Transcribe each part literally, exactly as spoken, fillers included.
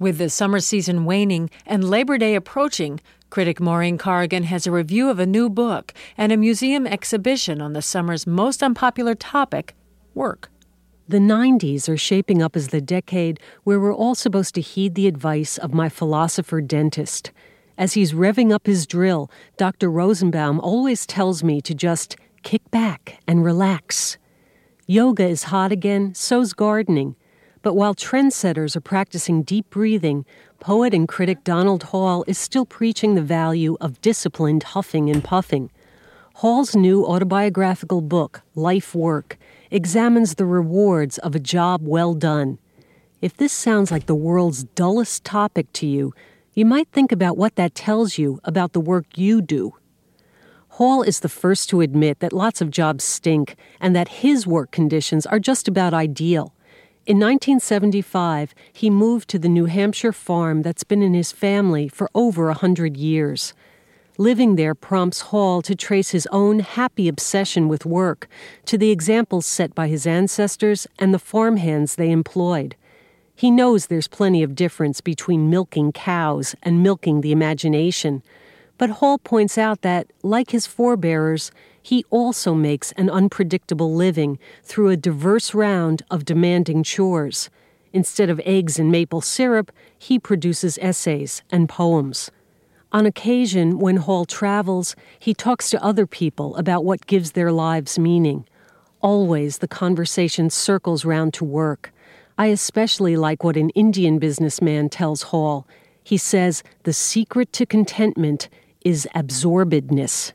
With the summer season waning and Labor Day approaching, critic Maureen Corrigan has a review of a new book and a museum exhibition on the summer's most unpopular topic, work. The nineties are shaping up as the decade where we're all supposed to heed the advice of my philosopher dentist. As he's revving up his drill, Doctor Rosenbaum always tells me to just kick back and relax. Yoga is hot again, so's gardening. But while trendsetters are practicing deep breathing, poet and critic Donald Hall is still preaching the value of disciplined huffing and puffing. Hall's new autobiographical book, Life Work, examines the rewards of a job well done. If this sounds like the world's dullest topic to you, you might think about what that tells you about the work you do. Hall is the first to admit that lots of jobs stink and that his work conditions are just about ideal. In nineteen seventy-five, he moved to the New Hampshire farm that's been in his family for over a hundred years. Living there prompts Hall to trace his own happy obsession with work to the examples set by his ancestors and the farmhands they employed. He knows there's plenty of difference between milking cows and milking the imagination, but Hall points out that, like his forebearers, he also makes an unpredictable living through a diverse round of demanding chores. Instead of eggs and maple syrup, he produces essays and poems. On occasion, when Hall travels, he talks to other people about what gives their lives meaning. Always, the conversation circles round to work. I especially like what an Indian businessman tells Hall. He says, the secret to contentment is absorbedness.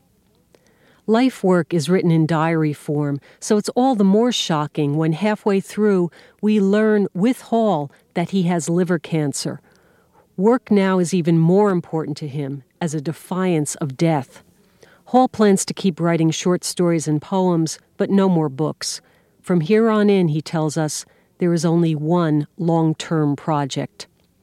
Life Work is written in diary form, so it's all the more shocking when halfway through we learn with Hall that he has liver cancer. Work now is even more important to him as a defiance of death. Hall plans to keep writing short stories and poems, but no more books. From here on in, he tells us, there is only one long-term project.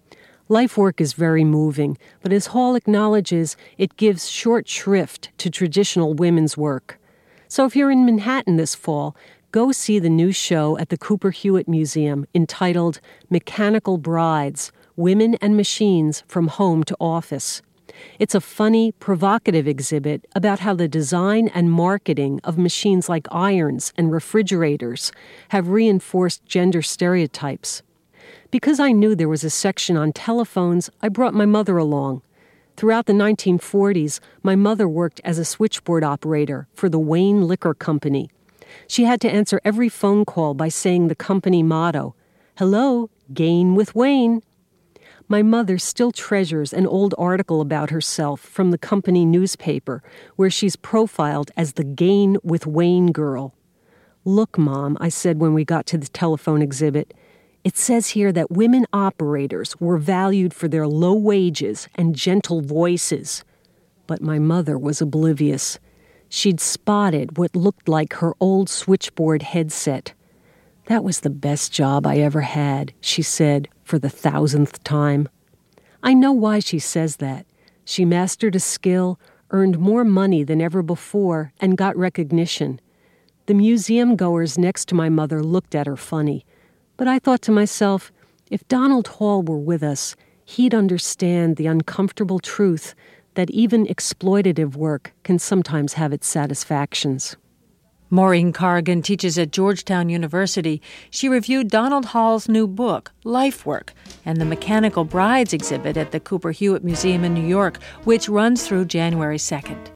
Life Work is very moving, but as Hall acknowledges, it gives short shrift to traditional women's work. So if you're in Manhattan this fall, go see the new show at the Cooper Hewitt Museum entitled Mechanical Brides, Women and Machines from Home to Office. It's a funny, provocative exhibit about how the design and marketing of machines like irons and refrigerators have reinforced gender stereotypes. Because I knew there was a section on telephones, I brought my mother along. Throughout the nineteen forties, my mother worked as a switchboard operator for the Wayne Liquor Company. She had to answer every phone call by saying the company motto, "Hello, Gain with Wayne." My mother still treasures an old article about herself from the company newspaper where she's profiled as the Gain with Wayne girl. "Look, Mom," I said when we got to the telephone exhibit, "it says here that women operators were valued for their low wages and gentle voices." But my mother was oblivious. She'd spotted what looked like her old switchboard headset. "That was the best job I ever had," she said for the thousandth time. I know why she says that. She mastered a skill, earned more money than ever before, and got recognition. The museum goers next to my mother looked at her funny. But I thought to myself, if Donald Hall were with us, he'd understand the uncomfortable truth that even exploitative work can sometimes have its satisfactions. Maureen Corrigan teaches at Georgetown University. She reviewed Donald Hall's new book, Life Work, and the Mechanical Brides exhibit at the Cooper Hewitt Museum in New York, which runs through January second.